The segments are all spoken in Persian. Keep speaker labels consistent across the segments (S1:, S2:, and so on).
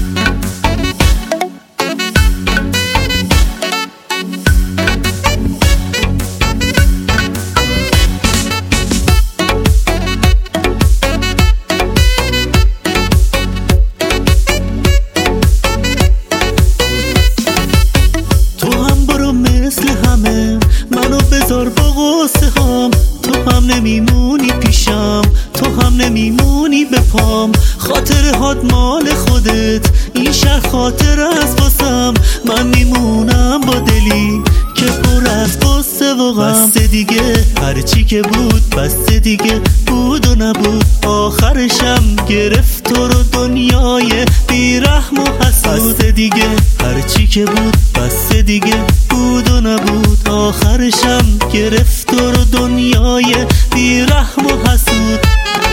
S1: منو بذار با غصه هام، تو هم نمیمونی پیشم، تو هم نمیمونی به پام. خاطر هات مال خودت، این شهر خاطر از واسم. من میمونم با دلی که پر از غصه و غم. بسته دیگه هرچی که بود، بسته دیگه بود و نبود. آخرشم گرفت تو رو دنیای بیرحم و حسود. بسته دیگه هرچی که بود، بسته دیگه بود و نبود. آخرشم گرفت تو رو دنیای بیرحم و حسود.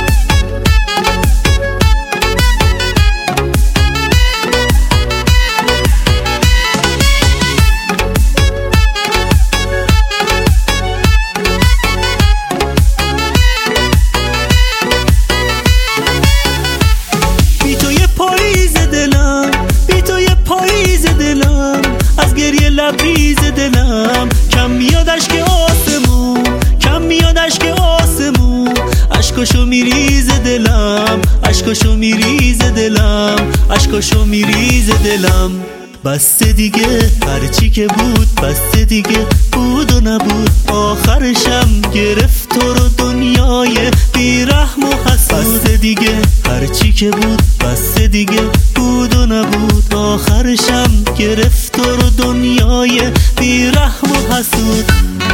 S1: لبریز دلم کم میاد اشک آسمون، کم میاد اشک آسمون. اشکاشو میریز دلم، اشکاشو میریز دلم، اشکاشو میریز دلم. بسته دیگه هرچی که بود، بسته دیگه بود و نبود. آخرشم گرفت تو رو دنیای بیرحم و حسود. بسته دیگه هرچی که بود، بسته دیگه بود و نبود. آخرشم گرفت تو رو دنیای بیرحم و حسود.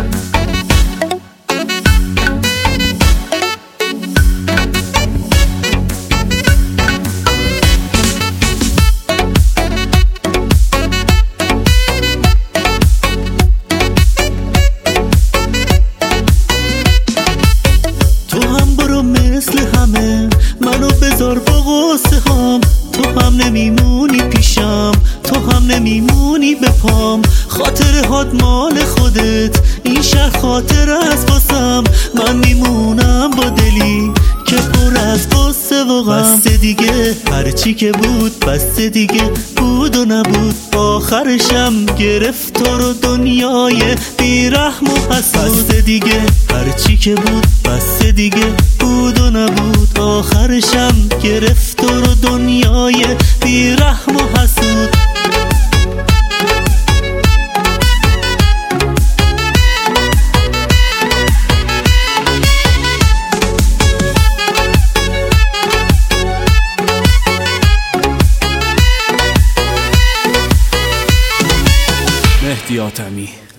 S1: مثل همه منو بذار با غصه هام، تو هم نمیمونی پیشم، تو هم نمیمونی به پام. خاطر هات مال خودت، این شهر خاطر از واسم. من میمونم با دلی که پر از غصه و غم. بسته دیگه هرچی که بود، بسته دیگه بود و نبود. آخرشم گرفت تو رو دنیای بیرحم و حسود. بسته دیگه هرچی که بود، بسته دیگه بود و نبود. آخرشم گرفت تو رو دنیای بیرحم و حسود.
S2: مهدی آتمی.